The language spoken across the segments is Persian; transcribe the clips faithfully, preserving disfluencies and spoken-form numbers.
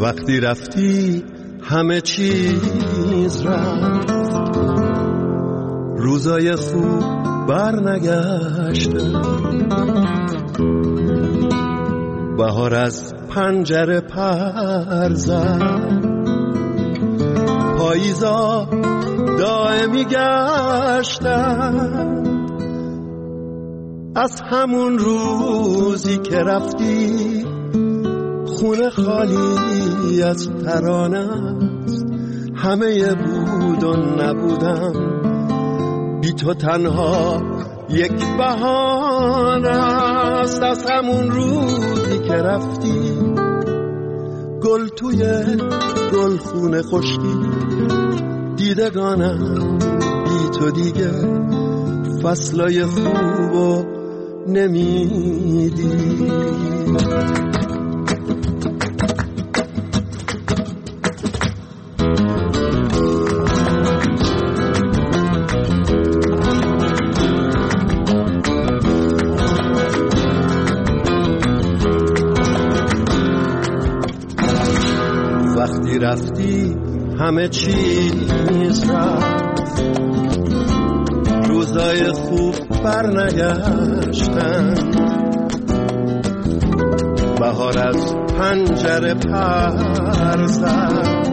وقتی رفتی همه چیز رفت، روزای خوب برنگشته، بهار از پنجره پر زد، پاییزا دائمی گشتن. از همون روزی که رفتی خونه خالی از ترانه است، همه بود و نبودم، بی تو تنها یک بهانه است. از همون روزی که رفتی گل توی گل خونه خشکی، دیدگانم بی تو دیگه فصلای خوبو نمیدی. وقتی رفتی همه چیز رفت، روزای خوب برنگشتن، بهار از پنجره پر زد،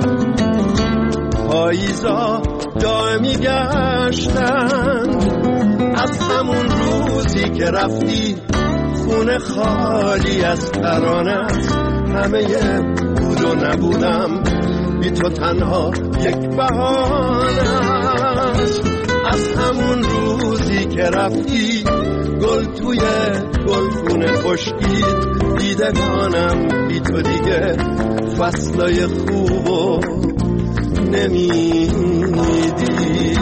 پاییزا دائمی گشتن. از همون روزی که رفتی خونه خالی از ترانه است، همه بود و نبودم، بی تو تنها یک بهانه است. از همون روزی که رفتی گل توی گلخونه خشکید، دیدگانم بی تو دیگه فصلای خوبو نمیدی.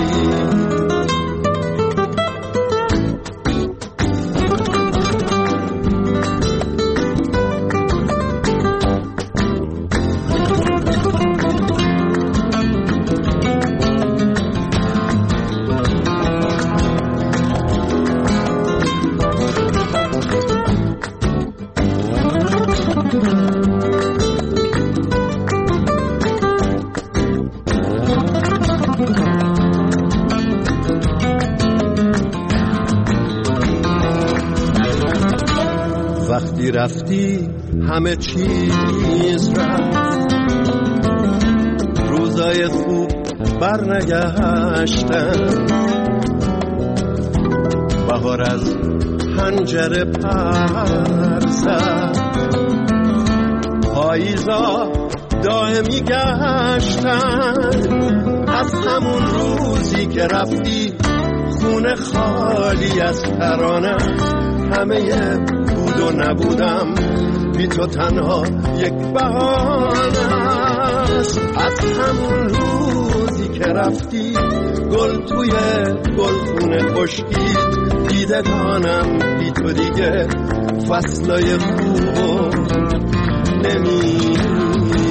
وقتی رفتی همه چیز رفت، روزای خوب برنگشتن، بهار از پنجره پر زد، پاییزا دائمی گشتن. از همون روزی که رفتی خونه خالی از ترانه، همه بود و نبودم، بی تو تنها یک بهانه است. از همون روزی که رفتی گل توی گلخونه خشکید، دیدگانم بی تو دیگه فصلای خوبو نمیدی.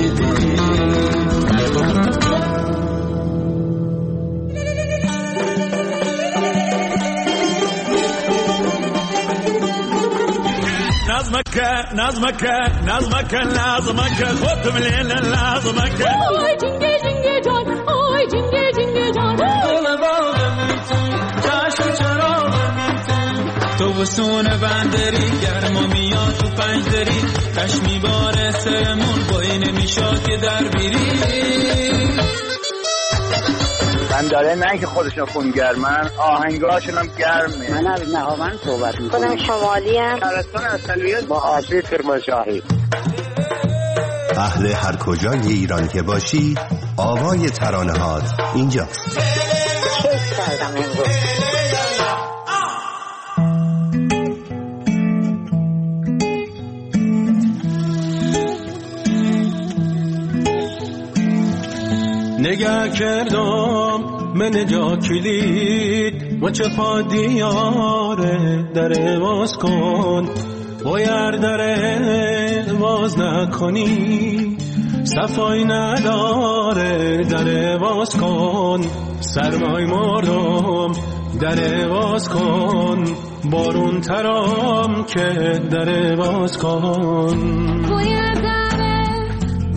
نظمك نظمك نظمك نظمك خود مليل نظمك اوی جنگه جنگه جان، اوی جنگه جنگه جان، دل باغم تو چشم چراغم تو بسون بندری، گرما میاد تو پنجدری، کشمی باره سرمون بایی نمیشاد که در بیری. من داره نه که خودشون خونگرمن، آهنگاشون هم گرمه. من از نهاوند صحبت میکنم. خودم شمالی هم شهرستان اصلیت با آبی کرمانشاهی. اهل هر کجای ایران که باشی، آوای ترانه‌هات اینجاست. کیف کردم امروز. نگه کردم من جا کلید و چه پا دیاره در باز کن، باید در باز نکنی صفای نداره در باز کن، سرمای مردم در باز کن، بارون ترام که در باز کن. باید در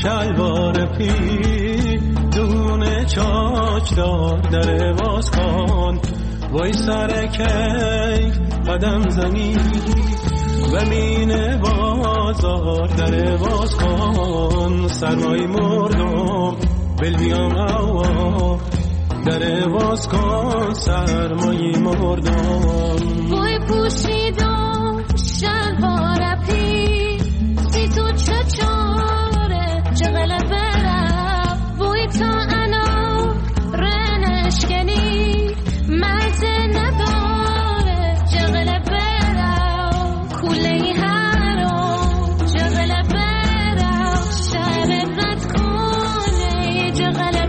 شلوار پی دونه چاک دار در باز کن وای سر کیف قدم زنی و مینه بازار در باز کن سرمای مردم بل بیام هوا در باز کن سرمای مردم وای پوشیدم شلوار پی سی تو چچاره چقل برم وای تا انا رنشکنی مزه نداره چقل برم کوله هرم چقل برم شهر رد کنه چقل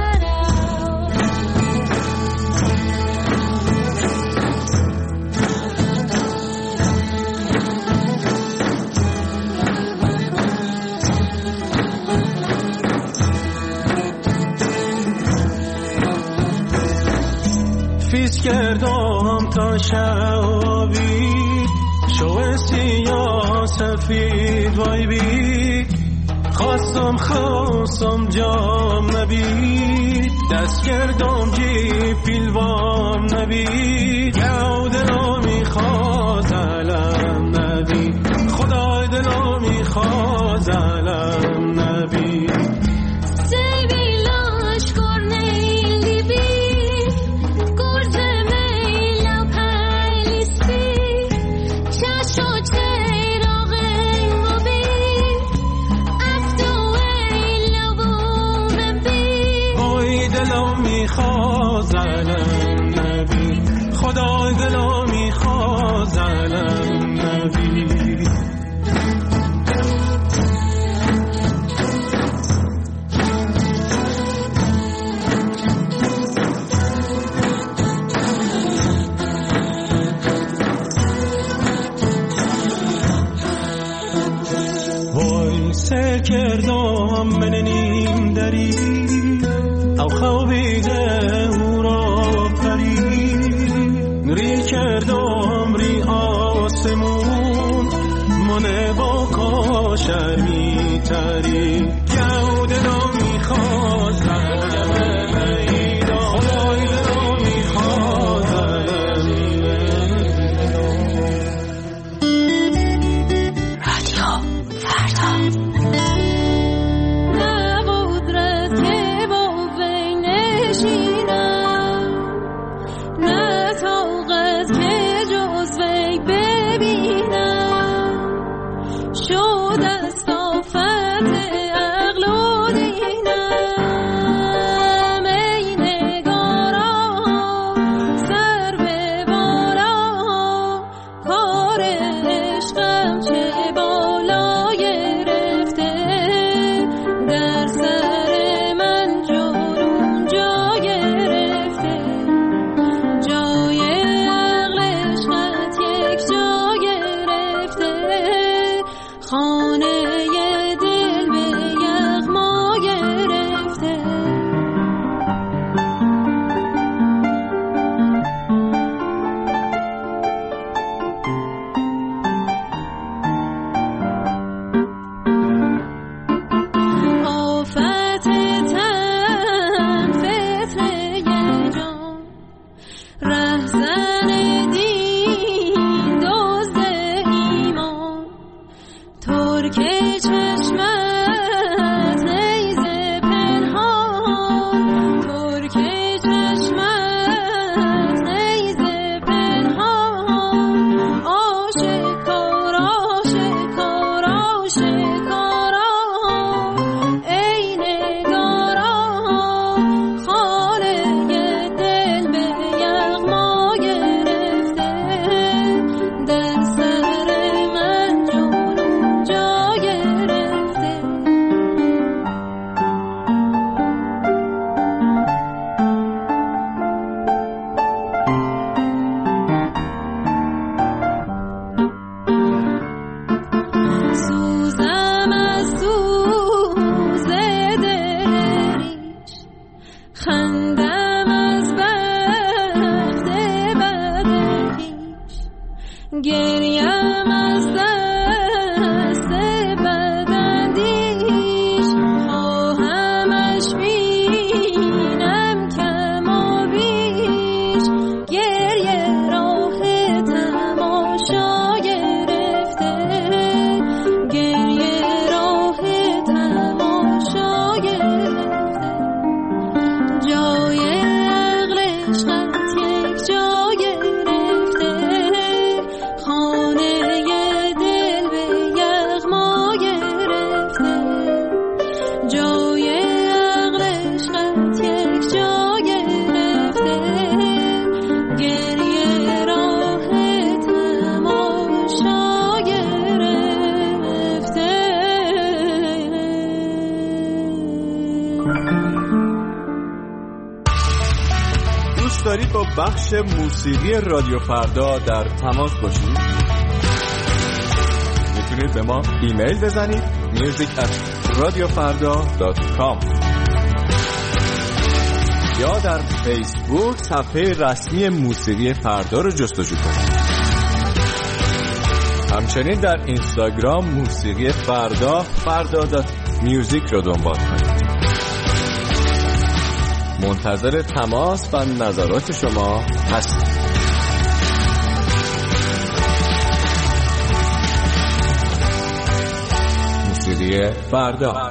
فیس کردم تا شبی شو سیاه سفید وای بی خواستم خواستم جام نبید دست کردم جی پیلوام نبید یاو دلو میخواز علم نبید خدای دلو میخواز علم نبید میخواز علم نبی خدای دلو میخواز علم نبی وای سر کردم من نیم دری او خوابیده او را پری ری کردم ری آسمون منه با کاشر می تری گود را می خواست خدای را می خواست رادیو فردا شد از صافت جای عقل عشقت یک جا گرفته، گریه راه تماشا گرفته. دوست دارید با بخش موسیقی رادیو فردا در تماس باشید؟ میتونید به ما ایمیل بزنید music at radiofarda dot com یا در فیسبوک صفحه رسمی موسیقی فردا رو جستجو کنید. همچنین در اینستاگرام موسیقی فردا فردا دات میوزیک رو دنبال کنید. منتظر تماس و نظرات شما هستیم. موسیقی فردا.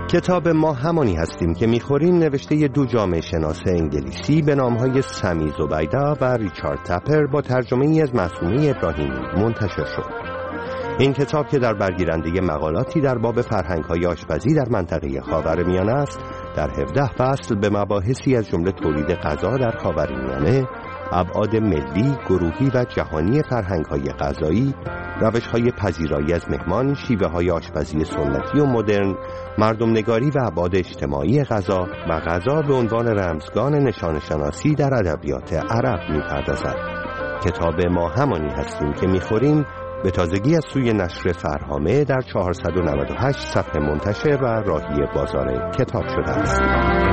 کتاب ما همانی هستیم که میخوریم نوشته دو جامعه شناس انگلیسی به نامهای سمی زبیده و ریچارد تپر با ترجمه ای از معصومه ابراهیمی منتشر شد. این کتاب که در برگیرنده مقالاتی در باب فرهنگ‌های آشپزی در منطقه خاورمیانه است، در هفده فصل به مباحثی از جمله تولید غذا در خاورمیانه، ابعاد ملی، گروهی و جهانی فرهنگ‌های غذایی، روش‌های پذیرایی از مهمان، شیوه‌های آشپزی سنتی و مدرن، مردمنگاری و ابعاد اجتماعی غذا و غذا به عنوان رمزگان نشانشناسی در ادبیات عرب می‌پردازد. کتاب ما همانی هستیم که می‌خوریم به تازگی از سوی نشر فرهامه در چهارصد و نود و هشت صفحه منتشر و راهی بازار کتاب شده است.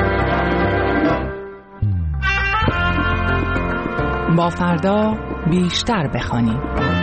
با فردا بیشتر بخوانیم.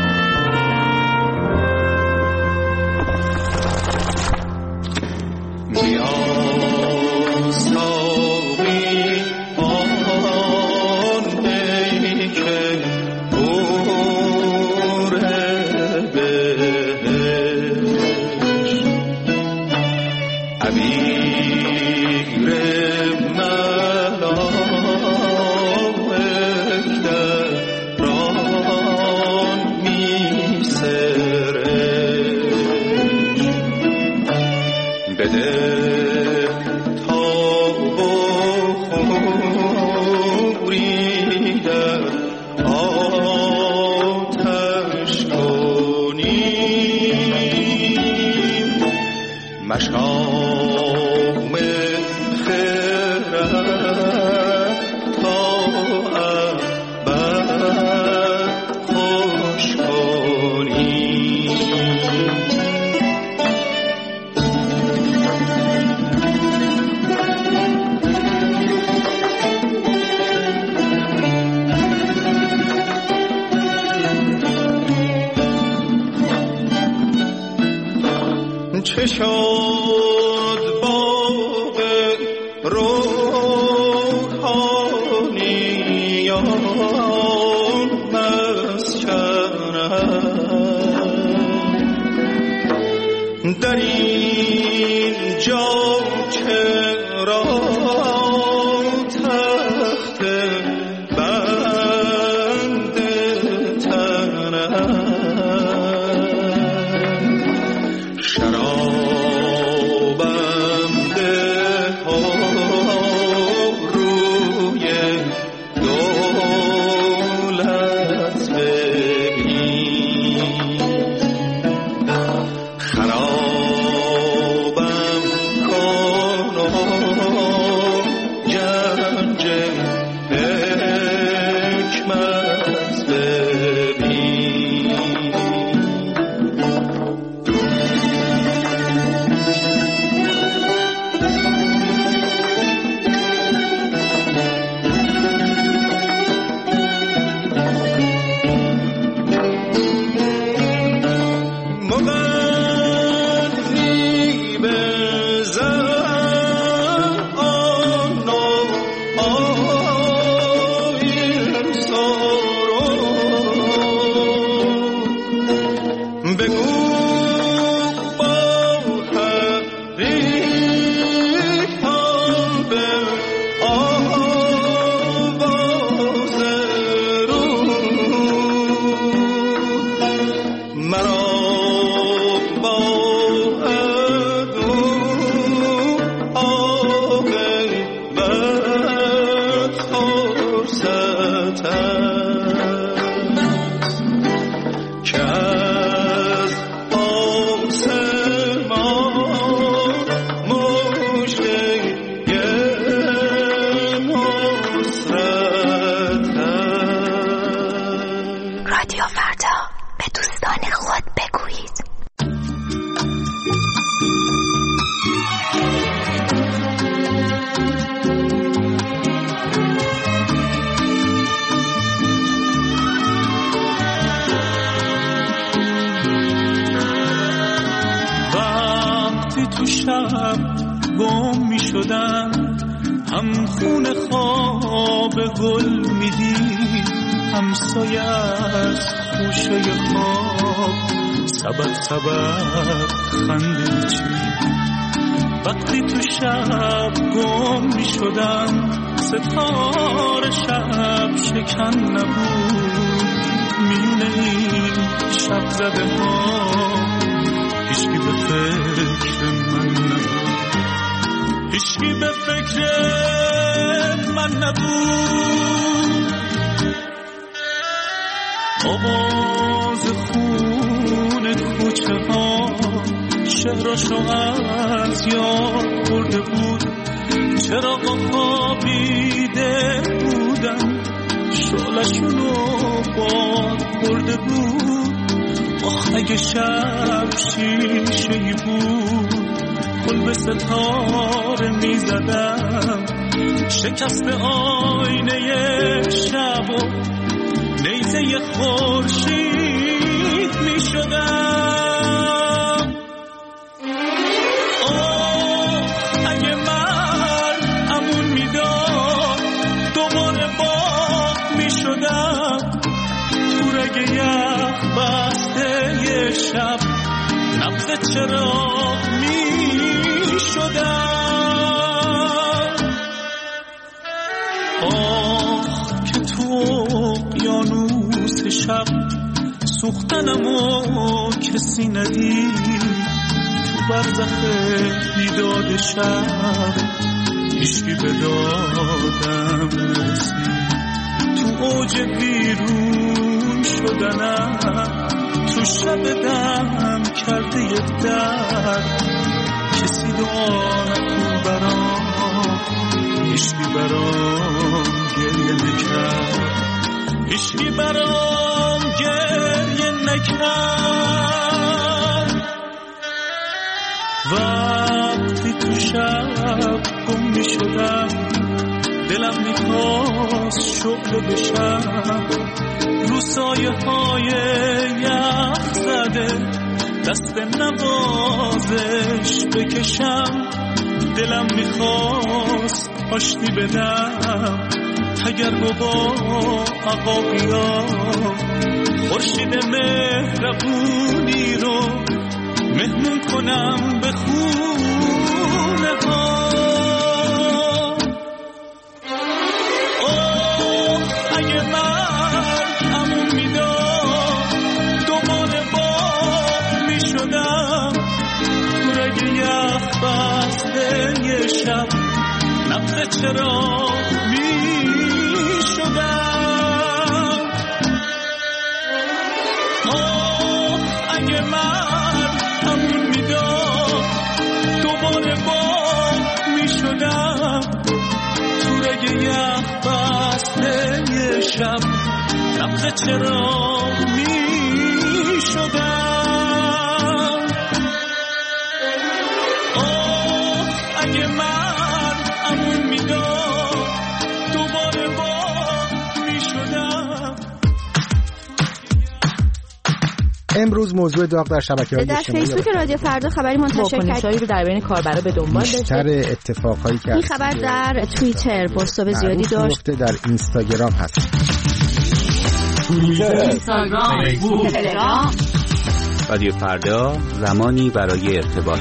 چه شد باغ روحانیان مسکنم، در این جا چرا تخت بند تنم، تو شب گم می شدم، هم خون خواب گل می دید، هم سایه از خوشه خواب سبب سبب خنده چی. وقتی تو شب گم می شدم ستاره شب شکن نبود میونه این شب زده ها هیچکی به فکر من نبود هیچکی به فکر من نبود آواز خون کوچه ها شهرشو از یاد برده بود چراغا خوابیده بودن شعلشونو باد برده بود آخ اگه شب شیشه‌ای بود گل به ستاره می زدم شکست آینه شب و نیزه خورشید می شدم آه اگه من امون می داد دوباره باد می شدم تو رگ یخ بسته یه شب نبض چراغ می شدم آه که تو اقیانوس شب سوختنمو کسی ندید تو برزخ بیداد شب هیچکی به دادم نرسید تو اوج بیرون شدنم تو شب دم کرده یه درد کسی دعا نکن برام هیچکی برام گریه نکرد هیچکی برام گریه نکرد وقتی تو شب گم می شدم دلم می خواست شعله بشم رو سایه های یخ زده دست نوازش بکشم دلم میخواست آشتی بدم تگرگ و با عقاقیا خورشید مهربونی رو مهمون کنم به خونه ها اوه اگه من امون میداد دوباره باد میشدم تو رگ یخ بسته یه شب نبض چراغ میشدم آه اگه من امون میداد دوباره باد میشدم تو رگ یخ بسته یه شب نبض چراغ میشدم آه اگه من امون میداد دوباره باد میشدم. امروز موضوع داغ در شبکه‌های اجتماعی در فیسبوک رادیو فردا خبری منتشر کرد رو در بین کاربرا به دنبال داشته. بیشتر اتفاقایی که این خبر در توییتر پست زیادی داشت. در اینستاگرام هست. توییتر، اینستاگرام، فیسبوک، تلگرام. رادیو فردا زمانی برای ارتباط.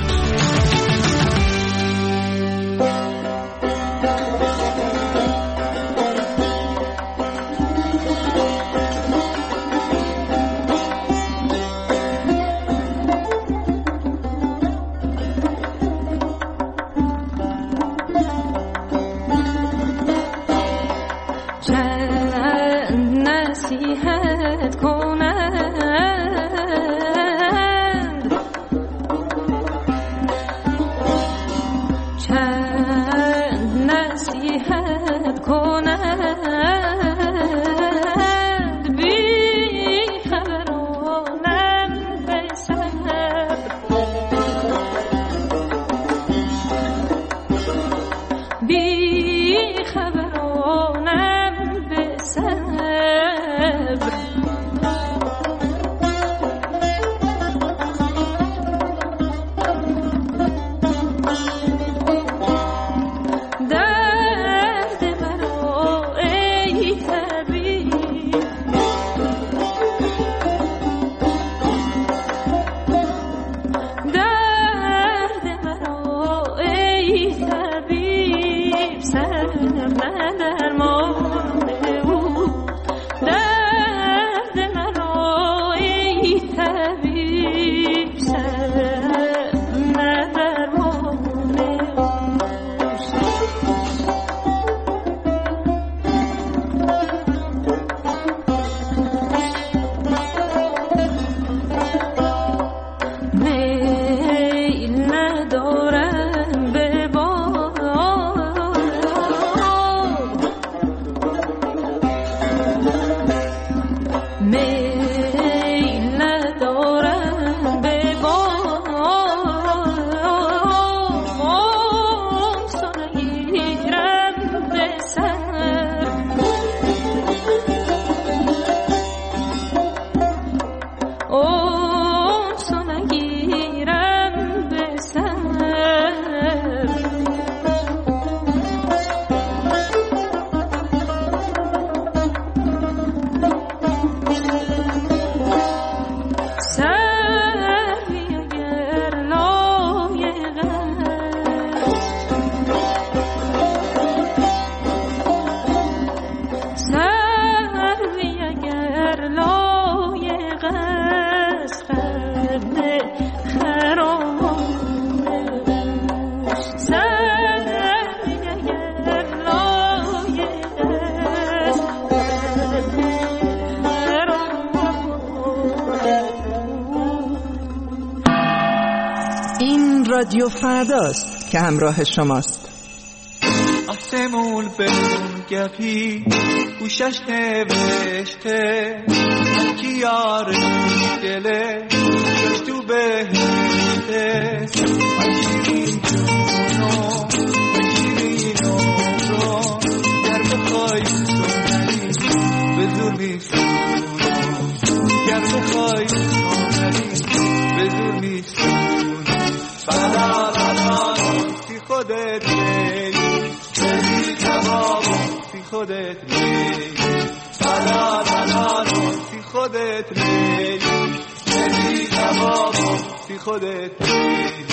رادیو فرداست که همراه شماست. آسمون بمون گپی گوشش نوشته کی یار دله تو بهشته آشین جونو آشین رو در بخوای سونری به زور میسونو گر بخوای سونری به زور میسونو بلا بلا سی خودت بری کباب سی خودت بری بلا بلا سی خودت بری بری کباب سی خودت بری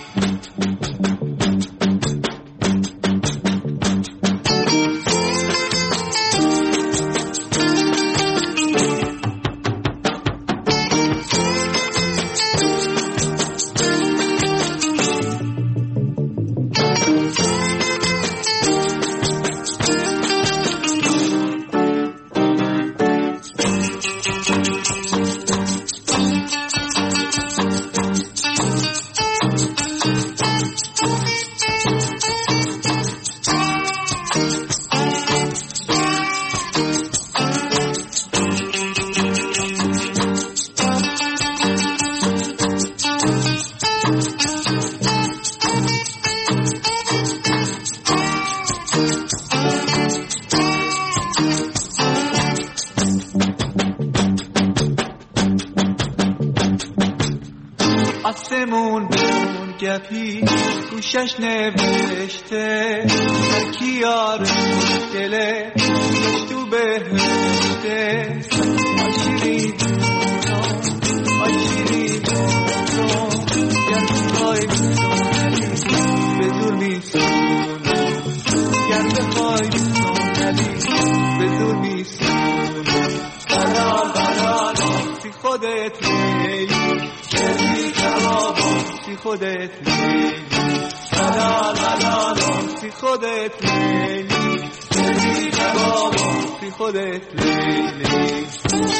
آسمون بمون گپی گوشش نوشته کی یار دله تو بهشته آشیری دونو آشیری دونو گر بخوای سونری به زور میسونو گر بخوای سونری به زور میسونو بلال بلال سی خودت لیلی بری کباب سی خودت لیلی بلال بلال سی خودت لیلی بری کباب سی خودت لیلی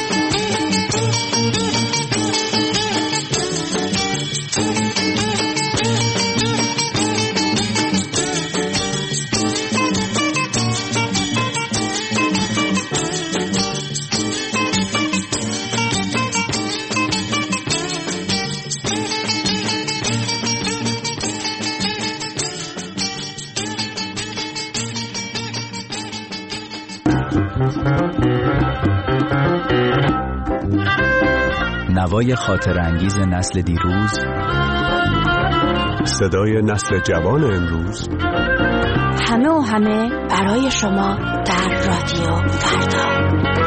نوای خاطر انگیز نسل دیروز، صدای نسل جوان امروز، همه و همه برای شما در رادیو فردا.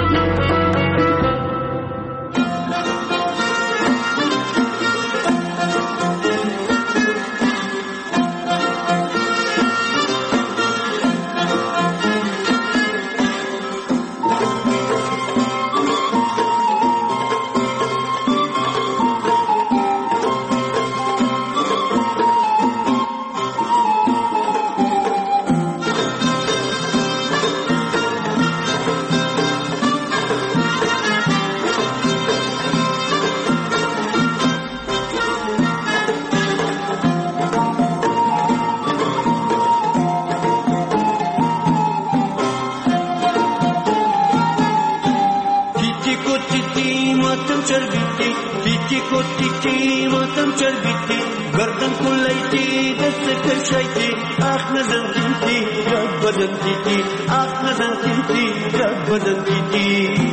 गर्दन खुलाइती दस्त कशाइती आँख नजर दिखती रग बदलती थी आँख नजर दिखती रग बदलती थी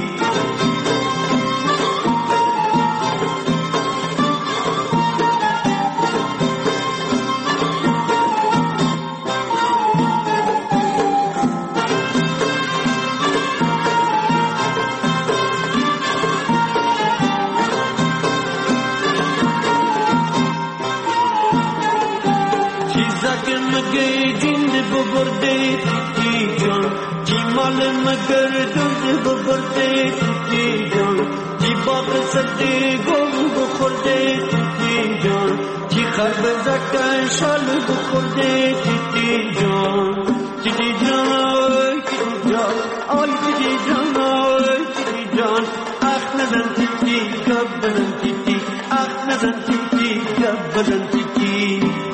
मगर दुर्द बबरते की जान की बात सते गोम बखोरते की जान की खरब जका शाल बखोरते की जान की जान की जान और की जान की जान आँख नजर की कब बदलती थी आँख नजर की कब बदलती थी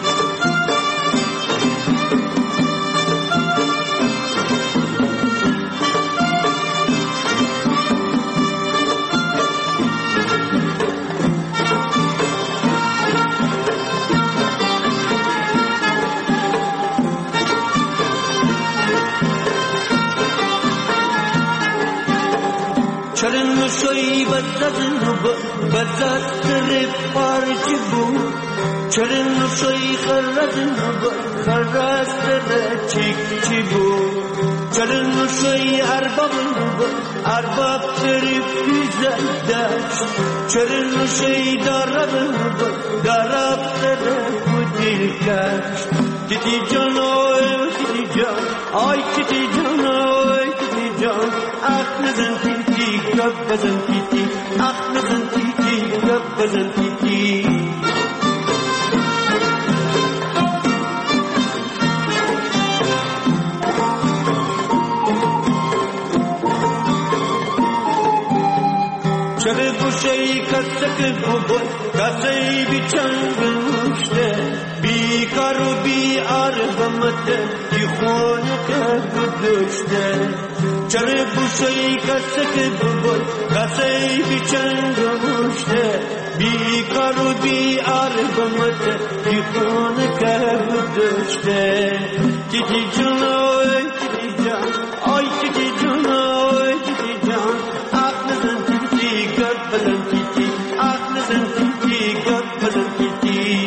شوی بزدن بزد پارچ بود چرن شوی خردن خرست چیک چی بود چرن شوی ارباب ارباب تریف زدش چرن شوی دارب دارب تریف دیلکش تیتی جان آی تیتی جان آی تیتی جان آی تیتی جان آخ نزن تیتی گب بزن تیتی آخ نزن تیتی گب بزن تیتی چرا گوشه‌ای کسک بود کسی بی چنگشته بیکار و بی آرامت ی خون که گذشته چرا گوشه‌ای کسک بود کسی بی چنگشته بیکار و بی آرامت ی خون که گذشته تیتی جان آی تیتی جان آی تیتی جان آی تیتی جان آخ نزن بدن تیتی آخ نزن تیتی گب بدن تیتی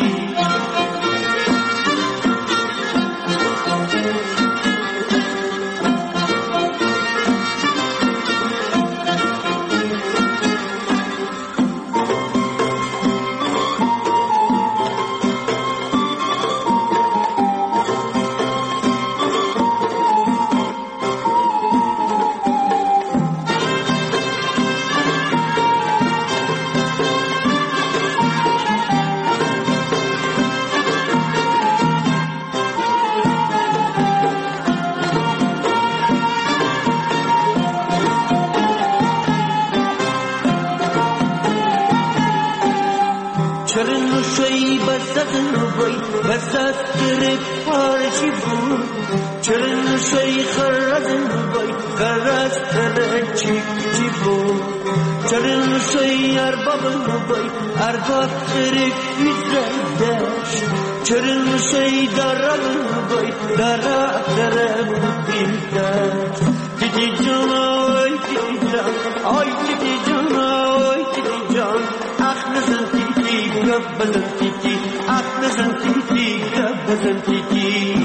چرن شوی بزدن وی بزد در پارچی بود چرن شوی خردن وی خرد در چیک چی بود چرن شوی اربابن وی ارباب تریف زدش چرن شوی داربن وی دارب درب دیلکش تیتی جان آی تیتی جان آی تیتی جان آی تیتی جان آخ نزن تیتی گب بزن تیتی آخ نزن تیتی گب بزن تیتی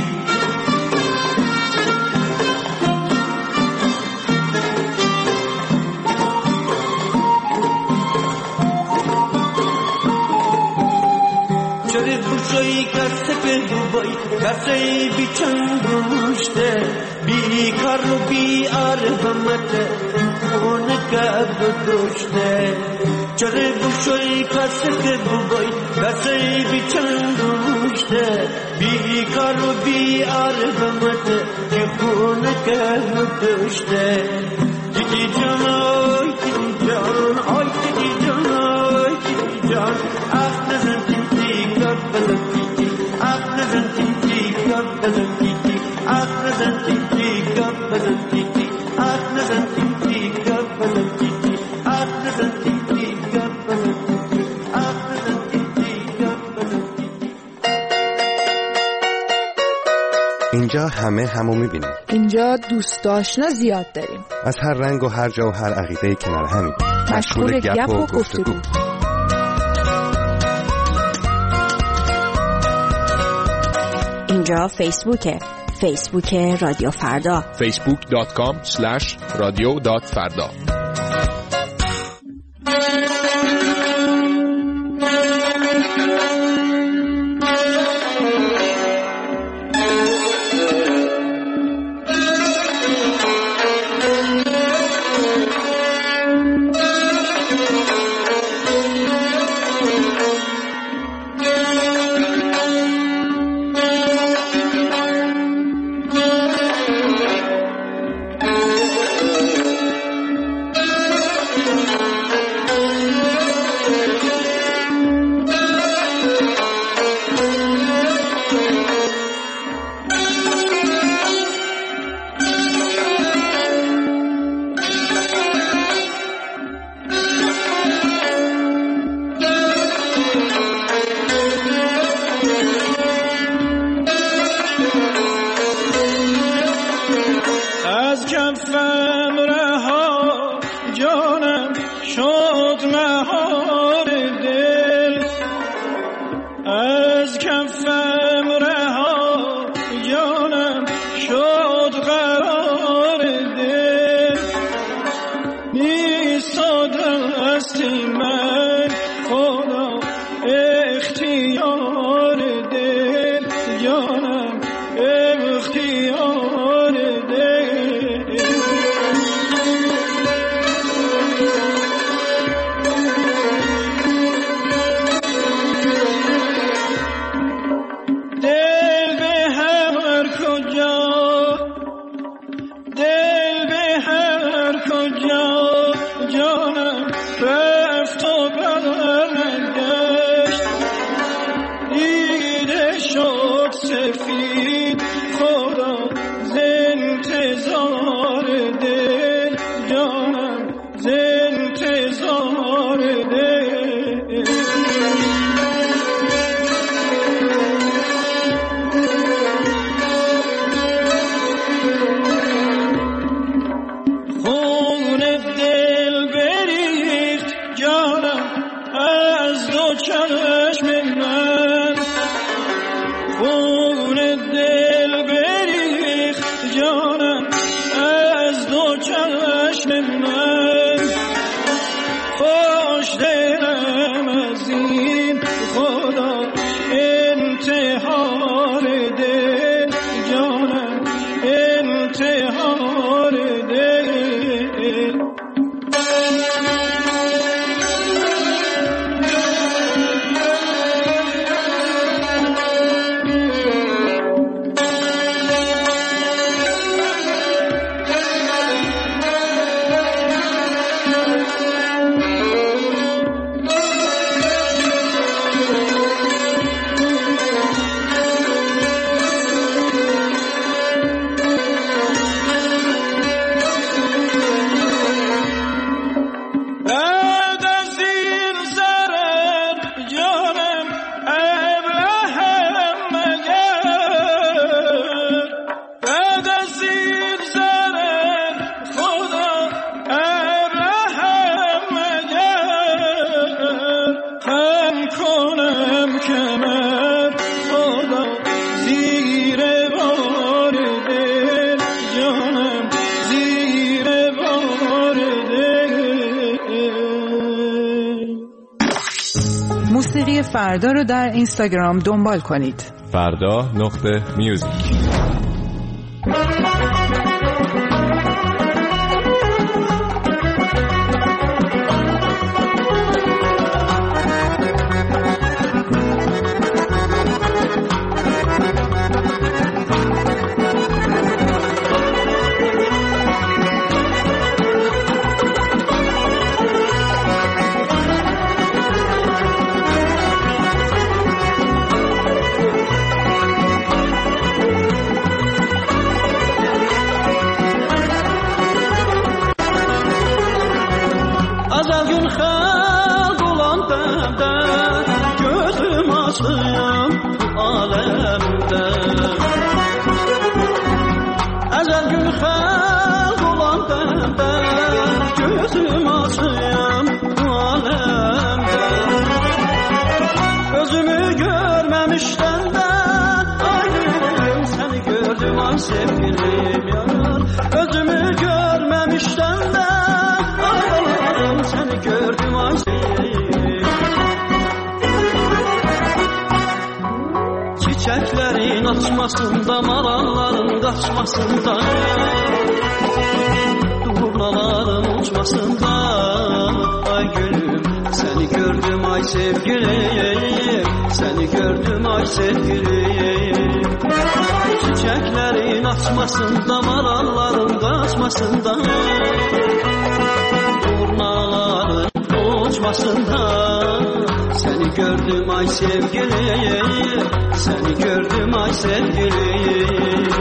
چرا گوشه‌ای کسک بود کسی بی چنگشته بیکار و بی آرامت خون که گذشته چرا گوشه‌ای کسک بود کسی بی چنگشته بیکار و بی آرامت خون که گذشته تیتی جان آی تیتی جان آی تیتی جان آی تیتی جان آخ نزن تیتی گب بزن تیتی آخ نزن تیتی گب بزن تیتی آخ نزن تیتی گب بزن تیتی آخ نزن تیتی گب بزن تیتی آخ نزن تیتی گب بزن تیتی آخ نزن تیتی گب بزن تیتی. اینجا همه همو میبینیم. اینجا دوست آشنا زیاد داریم. از هر رنگ و هر جا و هر عقیده کنار همیم. مشغول گپ و گفتگو. اینجا فیسبوکه. فیسبوک رادیو فردا. فیسبوک دات کام اسلش رادیو دات فردا. شد مهار دل از کفم رها جانم شد قرار دل نیست تا دست من خدا اختیار دل جانم اختیار دل دل به هر کجا دل به هر کجا جانم رفت و برنگشت دیده شد سفید خدا ز انتظار دل جانم ز انتظار دل خون دل بریخت جانم از دو چشم من خون دل بریخت جانم از دو چشم من خوش دلم از این خدا انتحار دل جانم انتحار دل بعد از این ضرر جانم ابلهم مگر بعد از این ضرر خدا ابلهم مگر خم کنم کمر خدا زیر بار دل جانم زیر بار دل موسیقی فردا رو در اینستاگرام دنبال کنید. فردا نقطه میوزیک. Azalgün xalq olan bəndə gözüm açım aləmdə Azalgün xalq olan bəndə gözüm açım aləmdə Özümü görməmişdən də ayrım səni gördüm ay sevgilim yar Özümü görməmişdən də seni gördüm ay sevgilim Çiçeklerin açmasında maralların kaçmasında Durnaların uçmasında ay gülüm Seni gördüm ay sevgilim Seni gördüm ay sevgilim Çiçeklerin açmasında maralların kaçmasında Durnaların uçmasında Seni gördüm ay sevgilim Seni gördüm ay sevgilim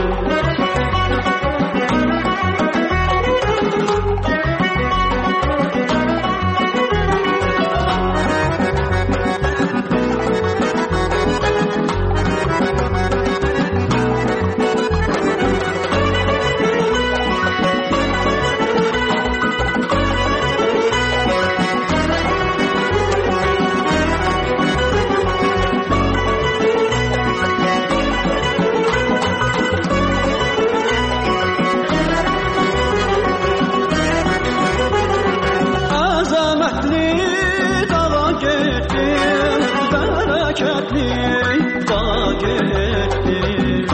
bereketli dağa getdim,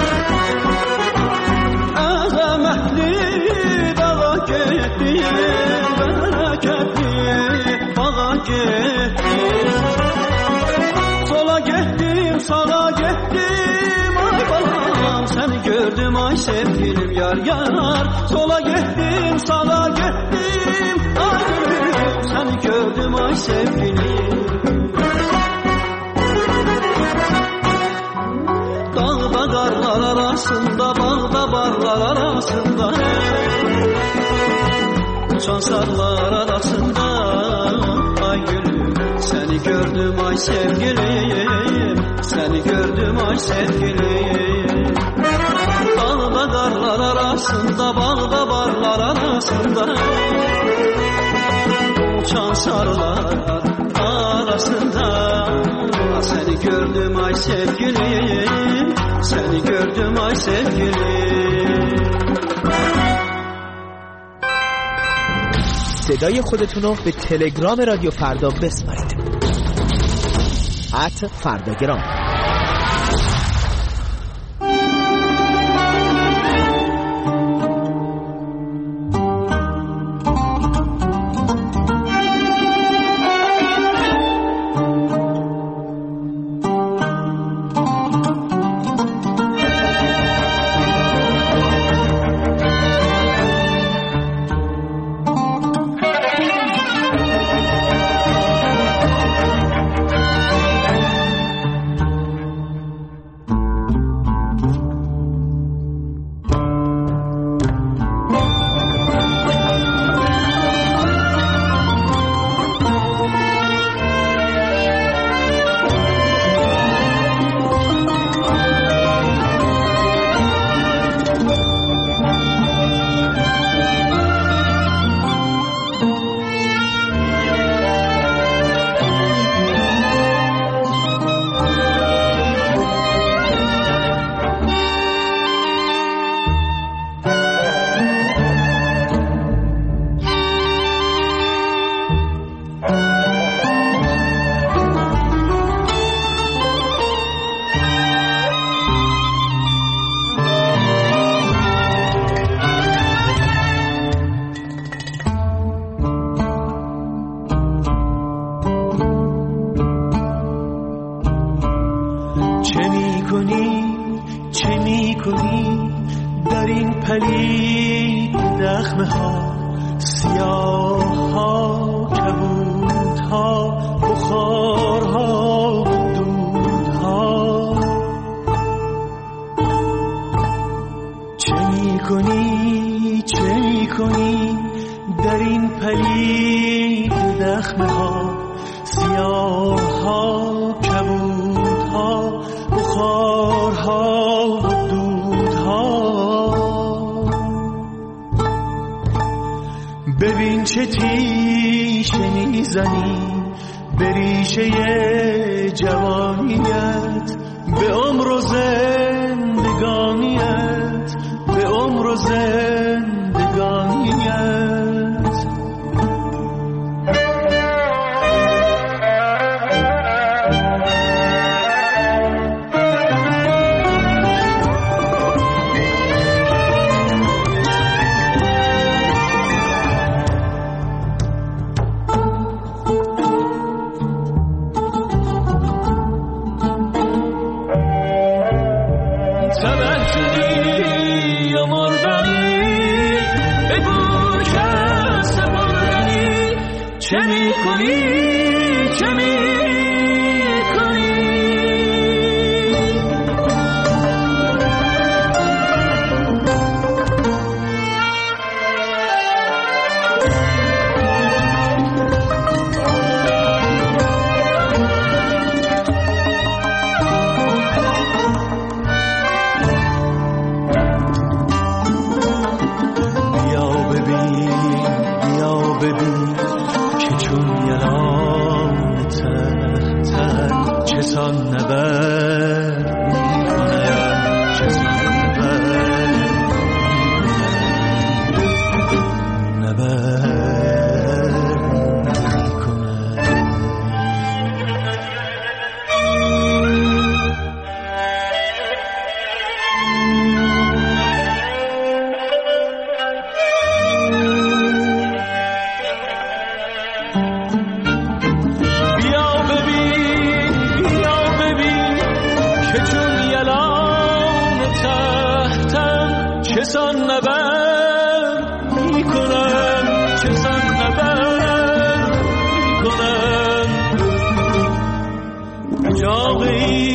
azametli dağa getdim, bereketli dağa getdim. Sola getdim, sağa getdim, ay balam seni gördüm ay sevgilim yar yar. Sola getdim, sağa gettim, ay gülüm seni gördüm ay sevgilim. Dağda karlar arasında, bağda barlar arasında, uçan sarlar arasında, ay gülüm seni gördüm ay sevgilim, seni gördüm ay sevgilim. Dağda karlar arasında, bağda barlar arasında, uçan sarlar arasında, seni gördüm ay sevgilim, seni gördüm ay sevgilim. صدای خودتون رو به تلگرام رادیو فردا بسپارید. ات فرداگرام. ببین چه تیشه میزنی به ریشه جوانیت، به عمر و زندگانیت، به عمر و زندگانیت. ببین که چون یلان تر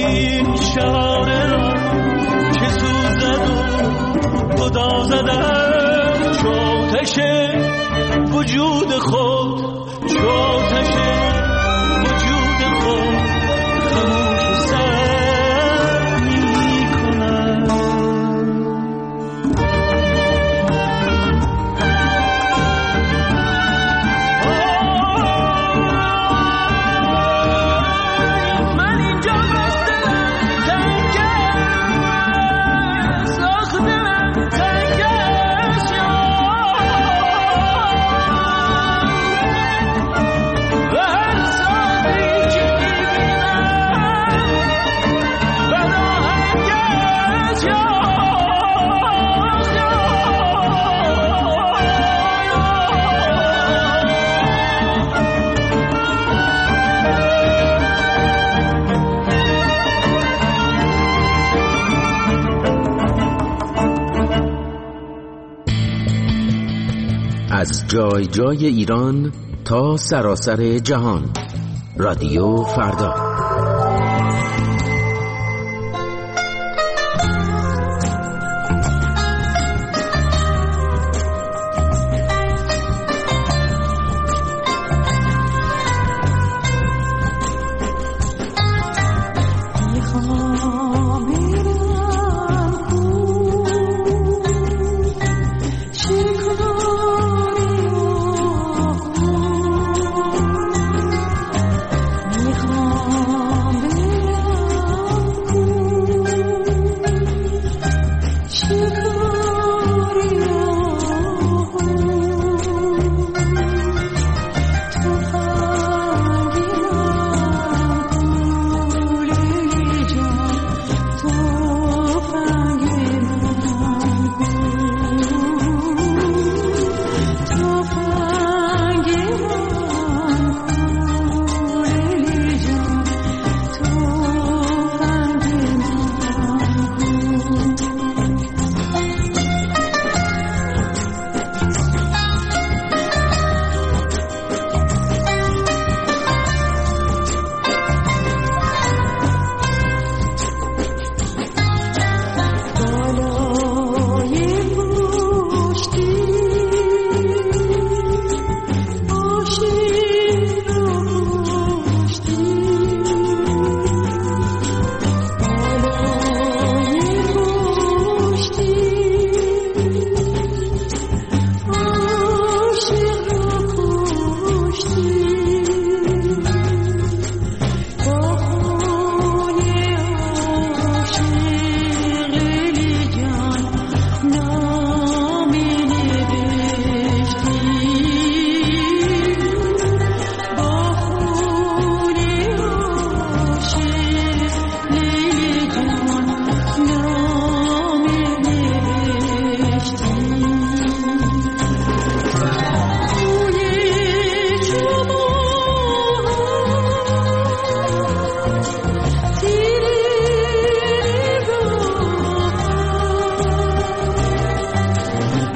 این شعر را که سوزد و گدازدم چو آتش وجود خود، چو آتش وجود خود خاموش و سر می کنم. من اینجا بس دلم تنگه، ساخت دلم تنگه، و هر ساعتی که میبینم بد آهنگش یاد. از جای جای ایران تا سراسر جهان، رادیو فردا.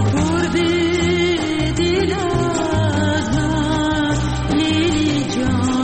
دل از من لیلی جان